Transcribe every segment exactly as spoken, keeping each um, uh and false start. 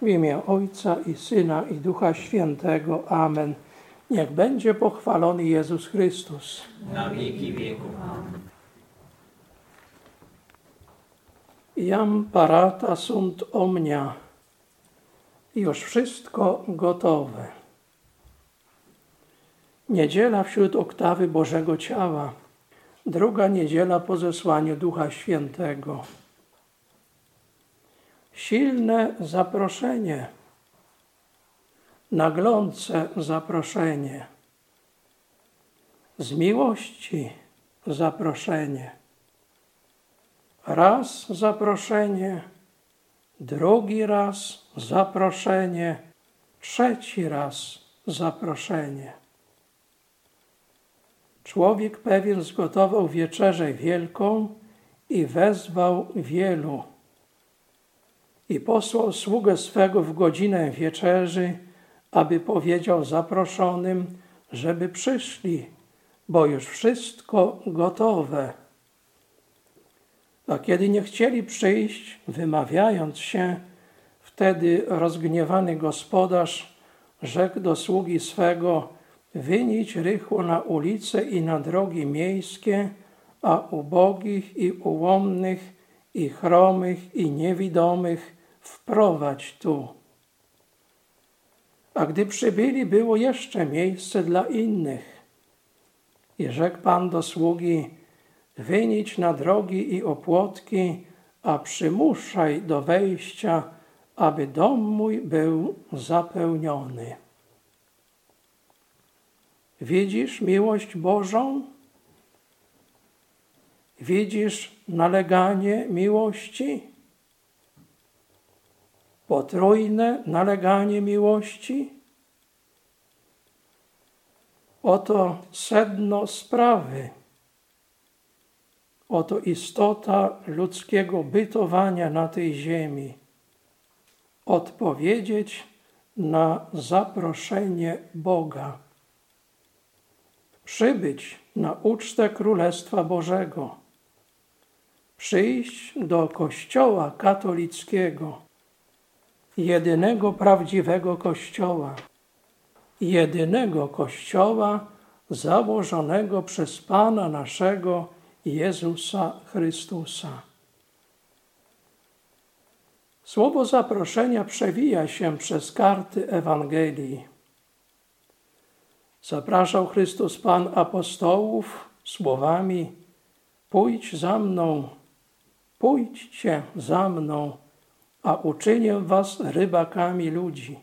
W imię Ojca i Syna i Ducha Świętego. Amen. Niech będzie pochwalony Jezus Chrystus. Na wieki wieków. Amen. Jam parata sunt omnia. Już wszystko gotowe. Niedziela wśród oktawy Bożego Ciała. Druga niedziela po zesłaniu Ducha Świętego. Silne zaproszenie. Naglące zaproszenie. Z miłości zaproszenie. Raz zaproszenie, drugi raz zaproszenie, trzeci raz zaproszenie. Człowiek pewien zgotował wieczerzę wielką i wezwał wielu. I posłał sługę swego w godzinę wieczerzy, aby powiedział zaproszonym, żeby przyszli, bo już wszystko gotowe. A kiedy nie chcieli przyjść, wymawiając się, wtedy rozgniewany gospodarz rzekł do sługi swego: wynić rychło na ulice i na drogi miejskie, a ubogich i ułomnych, i chromych, i niewidomych wprowadź tu. A gdy przybyli, było jeszcze miejsce dla innych. I rzekł Pan do sługi: wynić na drogi i opłotki, a przymuszaj do wejścia, aby dom mój był zapełniony. Widzisz miłość Bożą? Widzisz naleganie miłości? Potrójne naleganie miłości? Oto sedno sprawy. Oto istota ludzkiego bytowania na tej ziemi. Odpowiedzieć na zaproszenie Boga. Przybyć na ucztę Królestwa Bożego. Przyjść do Kościoła katolickiego, jedynego prawdziwego Kościoła, jedynego Kościoła założonego przez Pana naszego Jezusa Chrystusa. Słowo zaproszenia przewija się przez karty Ewangelii. Zapraszał Chrystus Pan apostołów słowami: pójdź za mną, pójdźcie za mną, a uczynię was rybakami ludzi.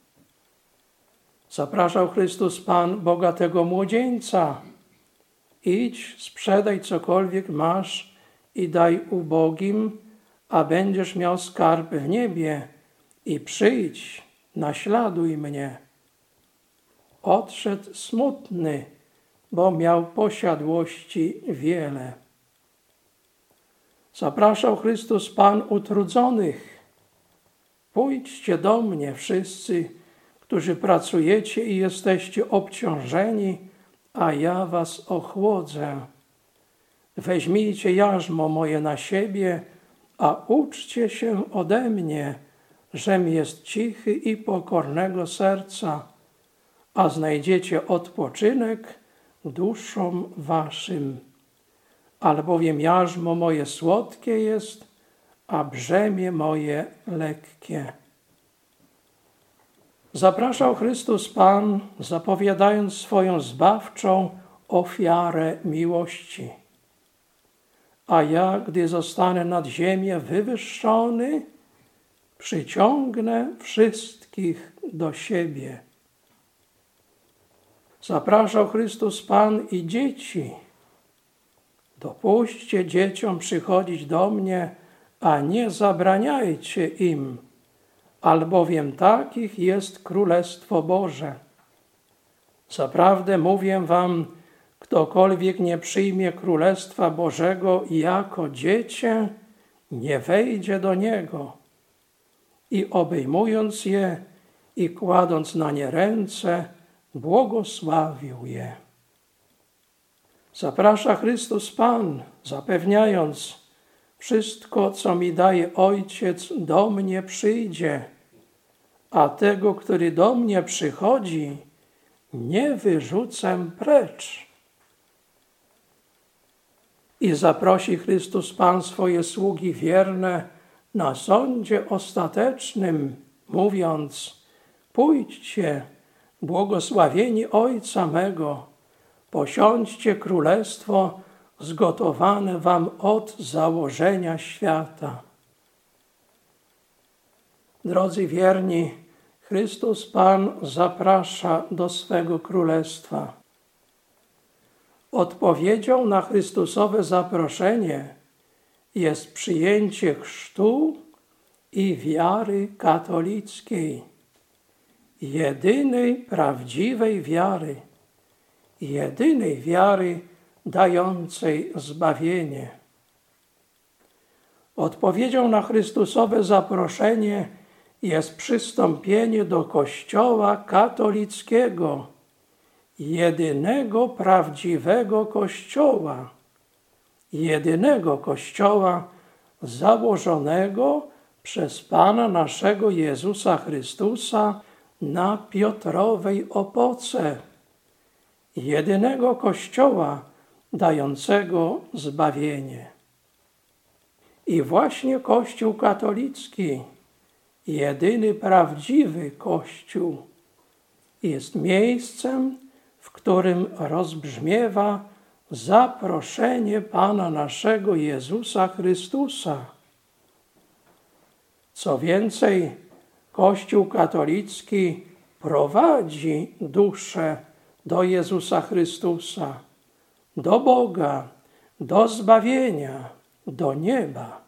Zapraszał Chrystus Pan bogatego młodzieńca: idź, sprzedaj cokolwiek masz i daj ubogim, a będziesz miał skarb w niebie, i przyjdź, naśladuj mnie. Odszedł smutny, bo miał posiadłości wiele. Zapraszał Chrystus Pan utrudzonych: pójdźcie do mnie wszyscy, którzy pracujecie i jesteście obciążeni, a ja was ochłodzę. Weźmijcie jarzmo moje na siebie, a uczcie się ode mnie, żem jest cichy i pokornego serca, a znajdziecie odpoczynek duszom waszym. Albowiem jarzmo moje słodkie jest, a brzemię moje lekkie. Zapraszał Chrystus Pan, zapowiadając swoją zbawczą ofiarę miłości. A ja, gdy zostanę nad ziemię wywyższony, przyciągnę wszystkich do siebie. Zapraszał Chrystus Pan i dzieci. Dopuśćcie dzieciom przychodzić do mnie, a nie zabraniajcie im, albowiem takich jest Królestwo Boże. Zaprawdę mówię wam, ktokolwiek nie przyjmie Królestwa Bożego jako dziecię, nie wejdzie do niego. I obejmując je i kładąc na nie ręce, błogosławił je. Zaprasza Chrystus Pan, zapewniając: wszystko, co mi daje Ojciec, do mnie przyjdzie, a tego, który do mnie przychodzi, nie wyrzucę precz. I zaprosi Chrystus Pan swoje sługi wierne na sądzie ostatecznym, mówiąc: pójdźcie, błogosławieni Ojca mego, posiądźcie królestwo zgotowane wam od założenia świata. Drodzy wierni, Chrystus Pan zaprasza do swego królestwa. Odpowiedzią na Chrystusowe zaproszenie jest przyjęcie chrztu i wiary katolickiej, jedynej prawdziwej wiary, jedynej wiary dającej zbawienie. Odpowiedzią na Chrystusowe zaproszenie jest przystąpienie do Kościoła katolickiego, jedynego prawdziwego Kościoła, jedynego Kościoła założonego przez Pana naszego Jezusa Chrystusa na Piotrowej opoce, jedynego Kościoła dającego zbawienie. I właśnie Kościół katolicki, jedyny prawdziwy Kościół, jest miejscem, w którym rozbrzmiewa zaproszenie Pana naszego Jezusa Chrystusa. Co więcej, Kościół katolicki prowadzi duszę do Jezusa Chrystusa, do Boga, do zbawienia, do nieba.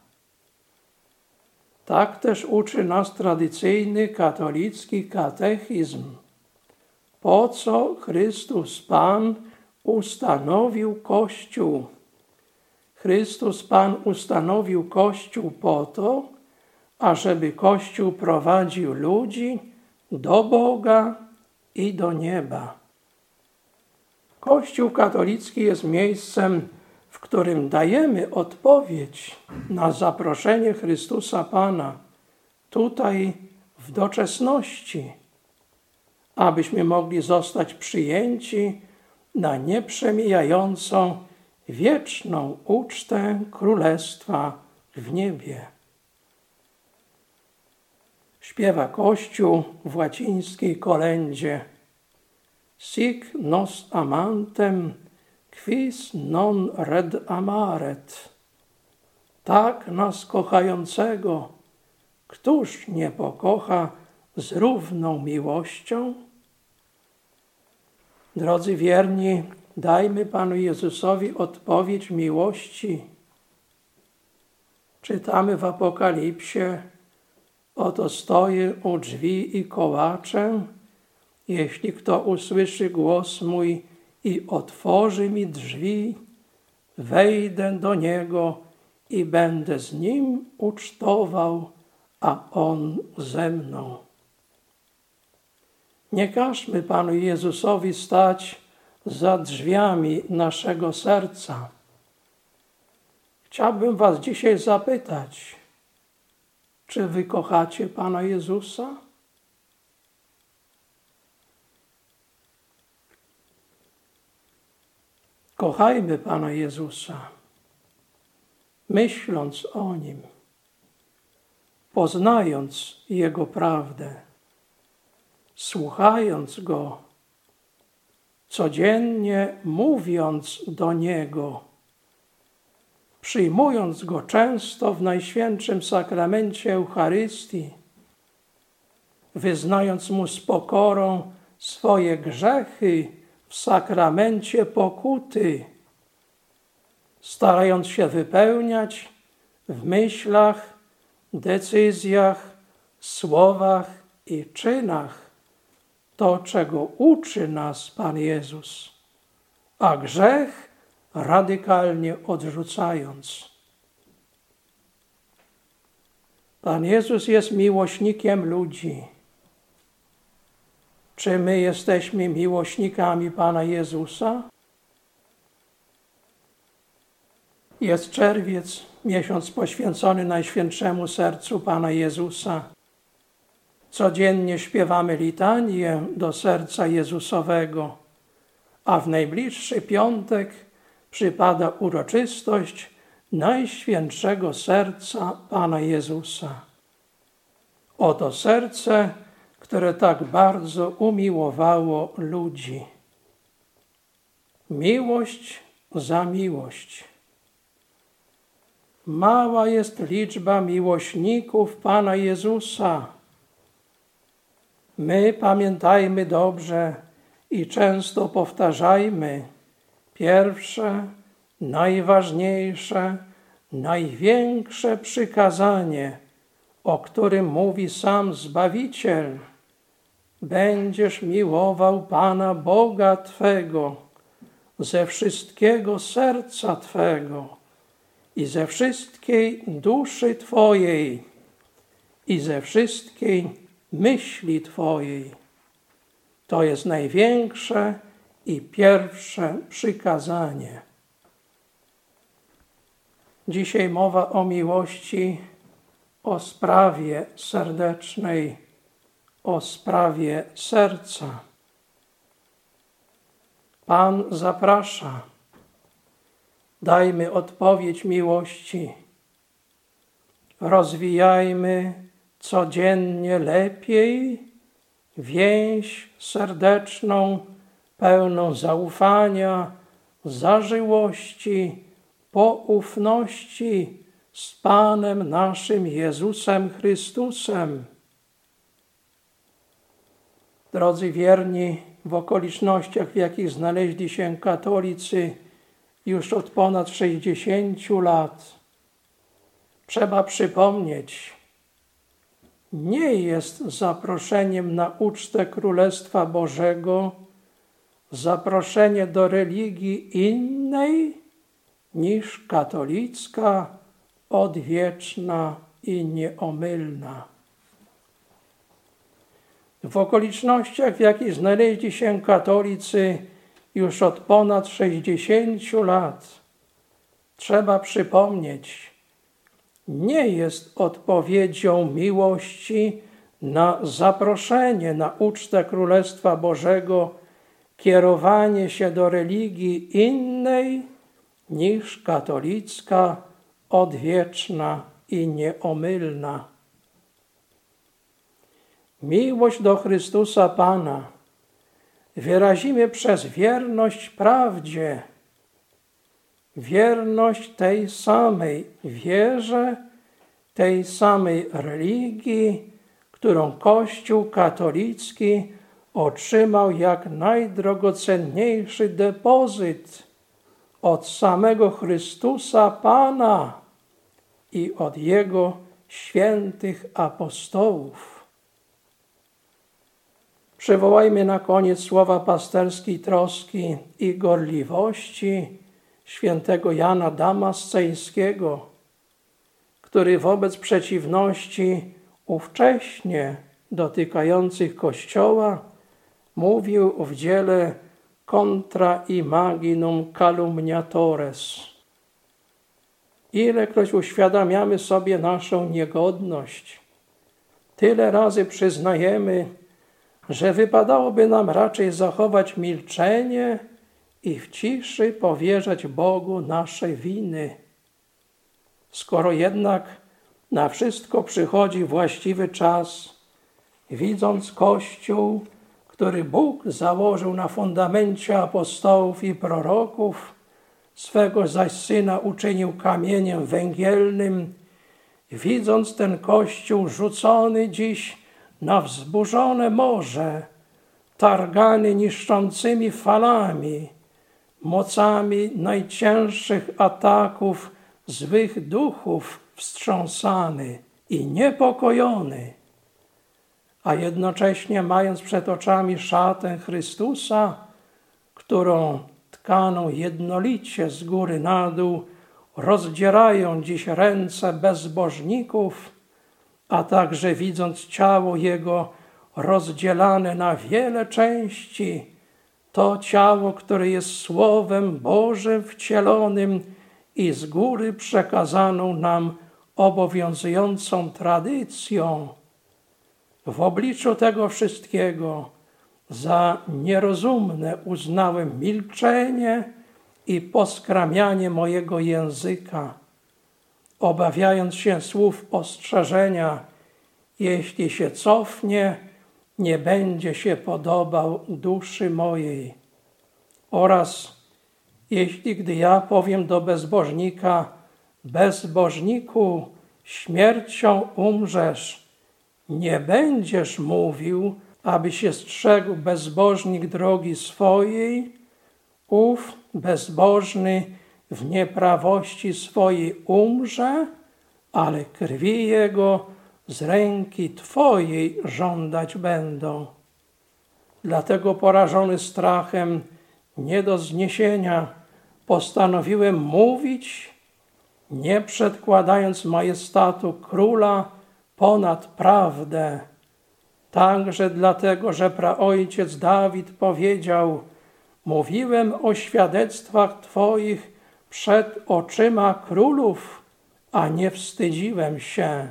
Tak też uczy nas tradycyjny katolicki katechizm. Po co Chrystus Pan ustanowił Kościół? Chrystus Pan ustanowił Kościół po to, ażeby Kościół prowadził ludzi do Boga i do nieba. Kościół katolicki jest miejscem, w którym dajemy odpowiedź na zaproszenie Chrystusa Pana tutaj w doczesności, abyśmy mogli zostać przyjęci na nieprzemijającą, wieczną ucztę Królestwa w niebie. Śpiewa Kościół w łacińskiej kolędzie: Sic nos amantem, quis non red amaret. Tak nas kochającego, któż nie pokocha z równą miłością? Drodzy wierni, dajmy Panu Jezusowi odpowiedź miłości. Czytamy w Apokalipsie: oto stoję u drzwi i kołaczę. Jeśli kto usłyszy głos mój i otworzy mi drzwi, wejdę do niego i będę z nim ucztował, a on ze mną. Nie każmy Panu Jezusowi stać za drzwiami naszego serca. Chciałbym was dzisiaj zapytać, czy wy kochacie Pana Jezusa? Kochajmy Pana Jezusa, myśląc o Nim, poznając Jego prawdę, słuchając Go, codziennie mówiąc do Niego, przyjmując Go często w Najświętszym Sakramencie Eucharystii, wyznając Mu z pokorą swoje grzechy w sakramencie pokuty, starając się wypełniać w myślach, decyzjach, słowach i czynach to, czego uczy nas Pan Jezus, a grzech radykalnie odrzucając. Pan Jezus jest miłośnikiem ludzi. Czy my jesteśmy miłośnikami Pana Jezusa? Jest czerwiec, miesiąc poświęcony Najświętszemu Sercu Pana Jezusa. codziennie śpiewamy litanię do serca Jezusowego, a w najbliższy piątek przypada uroczystość Najświętszego Serca Pana Jezusa. Oto serce, które tak bardzo umiłowało ludzi. Miłość za miłość. Mała jest liczba miłośników Pana Jezusa. My pamiętajmy dobrze i często powtarzajmy pierwsze, najważniejsze, największe przykazanie, o którym mówi sam Zbawiciel. Będziesz miłował Pana Boga Twego ze wszystkiego serca Twego i ze wszystkiej duszy Twojej i ze wszystkiej myśli Twojej. To jest największe i pierwsze przykazanie. Dzisiaj mowa o miłości, o sprawie serdecznej, o sprawie serca. Pan zaprasza. Dajmy odpowiedź miłości. Rozwijajmy codziennie lepiej więź serdeczną, pełną zaufania, zażyłości, poufności z Panem naszym Jezusem Chrystusem. Drodzy wierni, w okolicznościach, w jakich znaleźli się katolicy już od ponad sześćdziesięciu lat, trzeba przypomnieć, nie jest zaproszeniem na ucztę Królestwa Bożego zaproszenie do religii innej niż katolicka, odwieczna i nieomylna. W okolicznościach, w jakich znaleźli się katolicy już od ponad sześćdziesięciu lat, trzeba przypomnieć, nie jest odpowiedzią miłości na zaproszenie na ucztę Królestwa Bożego kierowanie się do religii innej niż katolicka, odwieczna i nieomylna. Miłość do Chrystusa Pana wyrazimy przez wierność prawdzie, wierność tej samej wierze, tej samej religii, którą Kościół katolicki otrzymał jak najdrogocenniejszy depozyt od samego Chrystusa Pana i od Jego świętych apostołów. Przywołajmy na koniec słowa pasterskiej troski i gorliwości świętego Jana Damasceńskiego, który wobec przeciwności ówcześnie dotykających Kościoła mówił w dziele Contra imaginum calumniatores. Ilekroć uświadamiamy sobie naszą niegodność, tyle razy przyznajemy, że wypadałoby nam raczej zachować milczenie i w ciszy powierzać Bogu nasze winy. Skoro jednak na wszystko przychodzi właściwy czas, widząc Kościół, który Bóg założył na fundamencie apostołów i proroków, swego zaś Syna uczynił kamieniem węgielnym, widząc ten Kościół rzucony dziś na wzburzone morze, targany niszczącymi falami, mocami najcięższych ataków złych duchów wstrząsany i niepokojony, a jednocześnie mając przed oczami szatę Chrystusa, którą tkaną jednolicie z góry na dół rozdzierają dziś ręce bezbożników, a także widząc ciało Jego rozdzielane na wiele części, to ciało, które jest Słowem Bożym wcielonym i z góry przekazaną nam obowiązującą tradycją, W obliczu tego wszystkiego za nierozumne uznałem milczenie i poskramianie mojego języka, obawiając się słów ostrzeżenia, jeśli się cofnie, nie będzie się podobał duszy mojej. Oraz jeśli gdy ja powiem do bezbożnika, bezbożniku, śmiercią umrzesz, nie będziesz mówił, aby się strzegł bezbożnik drogi swojej, ów bezbożny w nieprawości swojej umrze, ale krwi jego z ręki Twojej żądać będą. Dlatego porażony strachem nie do zniesienia postanowiłem mówić, nie przedkładając majestatu króla ponad prawdę. Także dlatego, że praojciec Dawid powiedział: mówiłem o świadectwach Twoich przed oczyma królów, a nie wstydziłem się.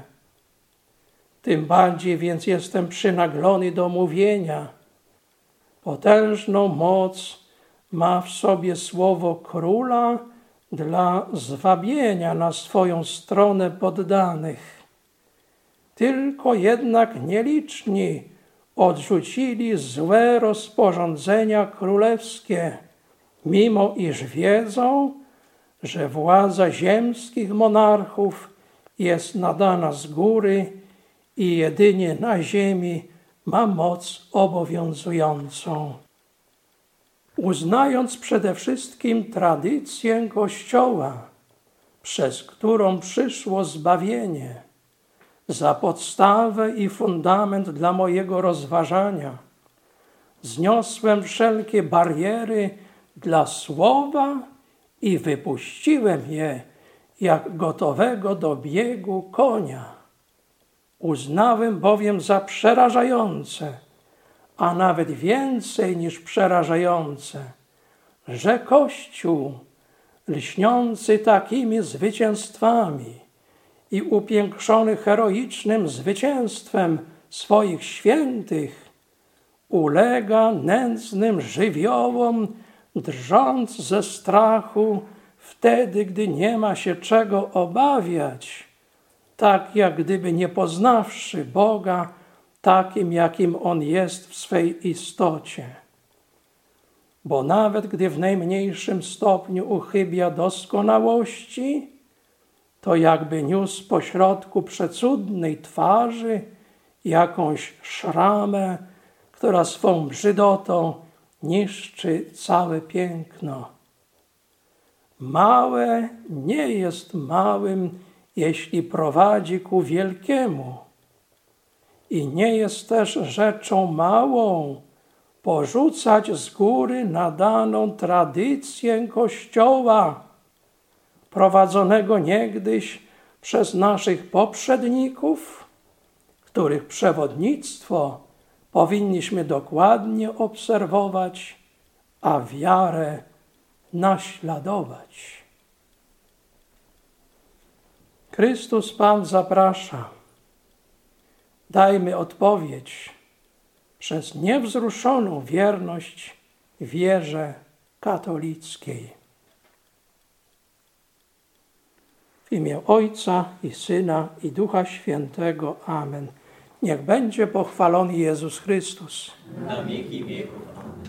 Tym bardziej więc jestem przynaglony do mówienia. Potężną moc ma w sobie słowo króla dla zwabienia na swoją stronę poddanych. Tylko jednak nieliczni odrzucili złe rozporządzenia królewskie, mimo iż wiedzą, że władza ziemskich monarchów jest nadana z góry i jedynie na ziemi ma moc obowiązującą. Uznając przede wszystkim tradycję Kościoła, przez którą przyszło zbawienie, za podstawę i fundament dla mojego rozważania, zniosłem wszelkie bariery dla słowa i wypuściłem je jak gotowego do biegu konia. Uznałem bowiem za przerażające, a nawet więcej niż przerażające, że Kościół, lśniący takimi zwycięstwami i upiększony heroicznym zwycięstwem swoich świętych, ulega nędznym żywiołom, drżąc ze strachu wtedy, gdy nie ma się czego obawiać, tak jak gdyby nie poznawszy Boga takim, jakim On jest w swej istocie. Bo nawet gdy w najmniejszym stopniu uchybia doskonałości, to jakby niósł pośrodku przecudnej twarzy jakąś szramę, która swą brzydotą niszczy całe piękno. Małe nie jest małym, jeśli prowadzi ku wielkiemu. I nie jest też rzeczą małą porzucać z góry nadaną tradycję Kościoła, prowadzonego niegdyś przez naszych poprzedników, których przewodnictwo powinniśmy dokładnie obserwować, a wiarę naśladować. Chrystus Pan zaprasza. Dajmy odpowiedź przez niewzruszoną wierność wierze katolickiej. W imię Ojca i Syna i Ducha Świętego. Amen. Niech będzie pochwalony Jezus Chrystus. Na wieki wieków. Amen.